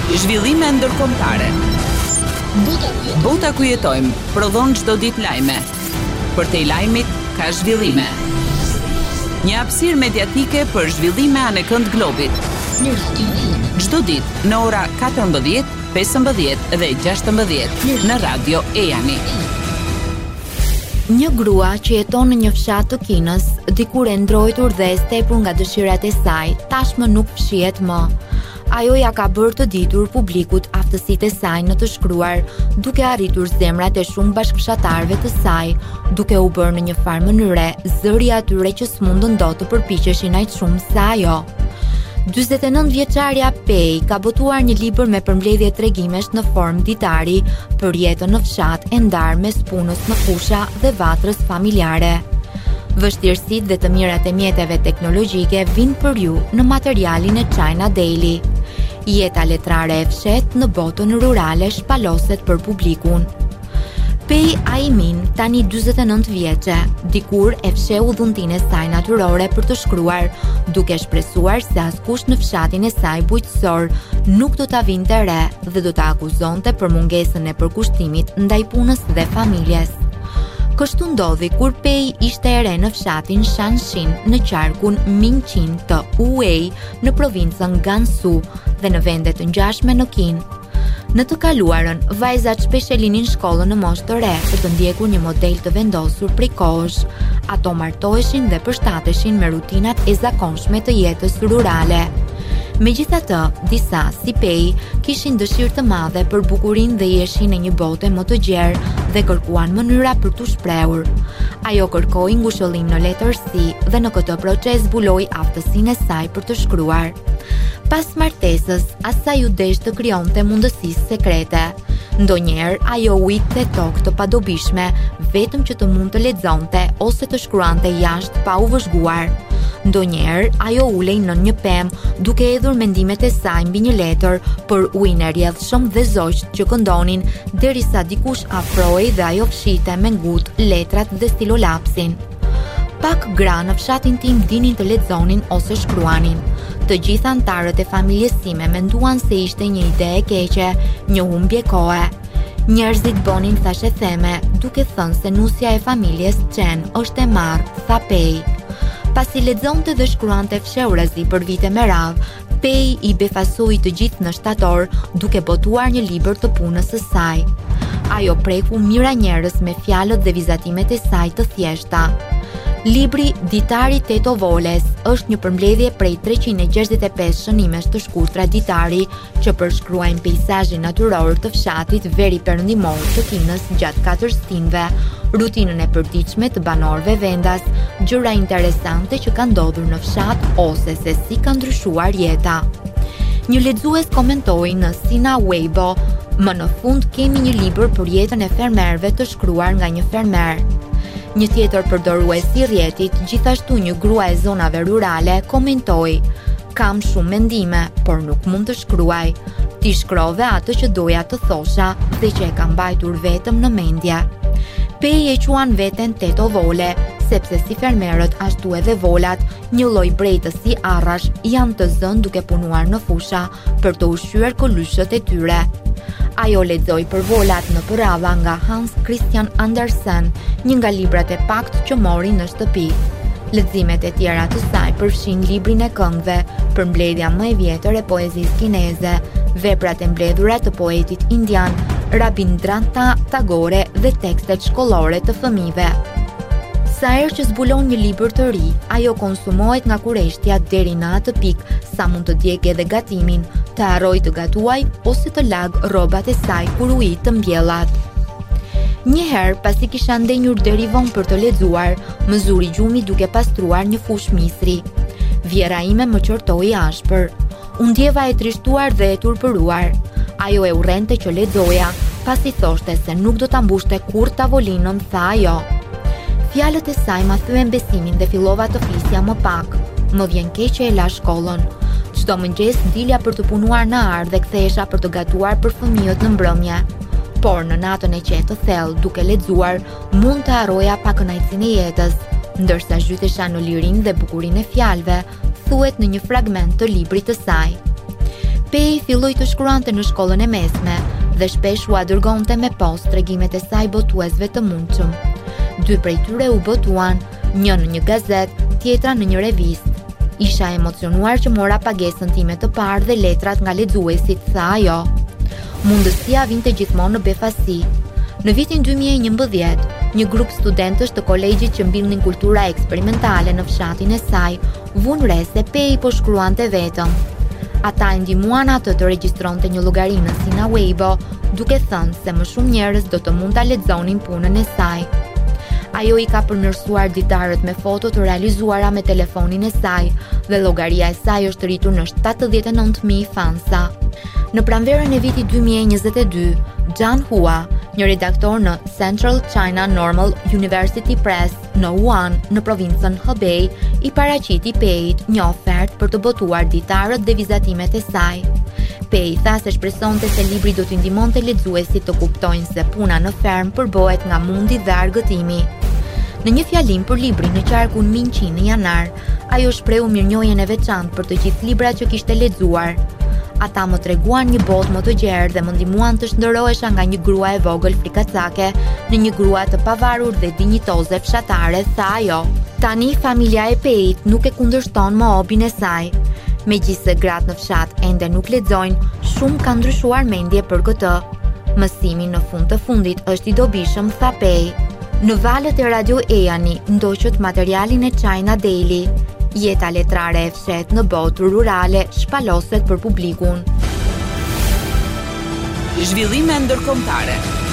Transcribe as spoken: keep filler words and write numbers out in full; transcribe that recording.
Zhvillime ndërkombëtare. Bota ku jetojmë prodhon çdo ditë lajme. Për te lajmit ka zhvillime. Një hapësirë mediatike për zhvillime anë kënd globit. Çdo ditë në ora katërmbëdhjetë, pesëmbëdhjetë dhe gjashtëmbëdhjetë në Radio Ejani. Një grua që jeton në një fshat të Kinës, dikur e ndrojtur dhe e stepur nga dëshirat e saj, tashmë nuk fshihet më. Ajo ja ka bërë të ditur publikut aftësitë e saj në të shkruar, duke arritur zemrat e shumë bashkëfshatarëve të saj, duke u bërë në një farë mënyre zëri atyre që s'mundën dot të përpiqeshin aq shumë sa ajo. dyzet e nëntë vjeçarja Pei ka botuar një libër me përmbledhje tregimesh në formë ditari për jetën në fshat e ndarë mes punës në fusha dhe vatrës familjare. Vështirësitë dhe të mirat e mjeteve teknologjike vinë për ju në materialin e China Daily. Jeta letrare e fshet në botën rurale shpaloset për publikun. Pei Aimin, tani dyzet e nëntë vjeçe, dikur e fsheu dhuntinë e saj natyrore për të shkruar, duke shpresuar se askush në fshatin e saj bujqësor nuk do ta vinte re dhe do ta akuzonte për mungesën e përkushtimit ndaj punës dhe familjes. Kështu ndodhi kur Pei ishte e re në fshatin Shanshin në qarkun Mingqin të Huai në provincën Gansu dhe në vende të ngjashme në Kinë. Në të kaluarën, vajzat shpesh e linin shkollën në moshë të re për të ndjekur një model të vendosur prej kohësh. Ato martoheshin dhe përshtateshin me rutinat e zakonshme të jetës rurale. Megjithatë, disa, si Pei, kishin dëshirë të madhe për bukurinë dhe jeshin e një bote më të gjerë dhe kërkuan mënyra për t'u shprehur. Ajo kërkoi ngushëllim në letërsi dhe në këtë proces zbuloi aftësinë e saj për të shkruar. Pas martesës, asaj u desh të krijonte mundësi sekrete. Ndonjëherë ajo ujte tokë të padobishme vetëm që të mund të lexonte ose të shkruante jashtë pa u vëzhguar. Ndonjëherë ajo ulej në një pemë duke hedhur mendimet e saj mbi një letër për ujin e rrjedhshëm dhe zogjt që këndonin derisa dikush afrohej dhe ajo fshite me ngut letrat dhe stilolapsin. Pak gra në fshatin tim dinin të lexonin ose shkruanin. Të gjithë antarët e familjes time menduan se ishte një ide e keqe, një humbje kohe. Njerëzit bonin thashe theme, duke thënë se nusja e familjes Chen është e marrë, tha Pei. Pasi lexonte dhe shkruante fshehurazi për vite me radhë, Pei i befasoi të gjithë në shtator duke botuar një libër të punës së saj. Ajo preku mira njerëz me fjalët dhe vizatimet e saj të thjeshta. Libri Ditari Teto Voles është një përmbledhje prej treqind e gjashtëdhjetë e pesë shënimesh të shkurtra ditari që përshkruajnë peizazhin natyror të fshatit veri perëndimor të Kinës gjatë katër stinëve, rutinën e përditshme të banorëve vendas, gjëra interesante që kanë ndodhur në fshat ose se si ka ndryshuar jeta. Një lexues komentoi në Sina Weibo: "Më në fund kemi një libër për jetën e fermerëve të shkruar nga një fermer." Një tjetër përdorues i rrjetit, gjithashtu një grua e zonave rurale, komentoi: "Kam shumë mendime, por nuk mund të shkruaj. Ti shkrove atë që doja të thosha dhe që e kam mbajtur vetëm në mendje." Pei e quan veten Teto Vole, sepse si fermerët ashtu edhe volat, një lloj brejtës si arrash, janë të zënë duke punuar në fusha për të ushqyer kolyshët e tyre. Ajo lexoi për volat në përradha nga Hans Christian Andersen, një nga librat e pakt që mori në shtëpi. Leximet e tjera të saj përfshin librin e këngëve, përmbledhja më e vjetër e poezisë kineze, veprat e mbledhura të poetit indian Rabindranath Tagore dhe tekstet shkollore të fëmijëve. Sa herë që zbulon një libër të ri, ajo konsumohet nga kureshtja deri në atë pikë sa mund të djegë edhe gatimin, të harroj të gatuaj ose të lag rrobat e saj kur u i të mbjellat. Një herë, pasi kisha ndenjur deri vonë për të lexuar, më zuri gjumi duke pastruar një fushë misri. Vjera ime më qortoi ashpër. U ndjeva e trishtuar dhe e turpëruar. Ajo e urrente që lexoja, pasi thoshte se nuk do ta mbushte kurrë tavolinën, tha ajo. Fjalët e saj ma thyen besimin dhe fillova të flisja më pak. Më vjen keq që e la shkollën. Çdo mëngjes dilja për të punuar në ar dhe kthehesha për të gatuar për fëmijët në mbrëmje. Por në natën e qetë të thellë, duke lexuar, mund të harroja pa kënaqësinë e jetës, ndërsa zhytesha në lirinë dhe bukurinë e fjalëve, thuhet në një fragment të librit të saj. Pei filloi të shkruante në shkollën e mesme dhe shpesh u dërgonte me post tregimet e saj botuesve të mundshëm. Dy prej tyre u botuan, një në një gazet, tjetra në një revistë. Isha emocionuar që mora pagesën time të parë dhe letrat nga lexuesit, tha ajo. Mundësia vinte gjithmonë në befasi. Në vitin dy mijë e njëmbëdhjetë, një grup studentësh të kolegjit që mbillnin kultura eksperimentale në fshatin e saj, vun re se Pei po shkruante vetëm. Ata e ndihmuan atë të regjistronte një llogari në Sina Weibo, duke thënë se më shumë njerëz do të mund ta lexonin punën e saj. Ajo i ka përmirësuar ditarët me foto të realizuara me telefonin e saj dhe llogaria e saj është rritur në shtatëdhjetë e nëntë mijë fansa. Në pranverën e vitit dy mijë e njëzet e dy, Zhang Hua, një redaktor në Central China Normal University Press në Wuhan, në provincën Hebei, i paraqiti Peit një ofertë për të botuar ditarët dhe vizatimet e saj. Pei tha se shpresonte se libri do t'i ndihmonte lexuesit të kuptojnë se puna në ferm përbohet nga mundi dhe argëtimi. Në një fjalim për librin në qarkun Minqin në janar, ajo shprehu mirënjohjen e veçantë për të gjithë librat që kishte lexuar. Ata më treguan një botë më të gjerë dhe më ndihmuan të shndërrohesha nga një grua e vogël frikacake në një grua të pavarur dhe dinjitoze fshatare, tha ajo. Tani familja e Peit nuk e kundërshton më hobin e saj. Megjithëse gratë në fshat ende nuk lexojnë, shumë kanë ndryshuar mendje për këtë. Mësimi në fund të fundit është i dobishëm, tha Pei. Në valët e Radio Eani ndoqët materialin e China Daily. Jeta letrare e fshet në botë rurale shpaloset për publikun. Zhvillime ndërkombëtare.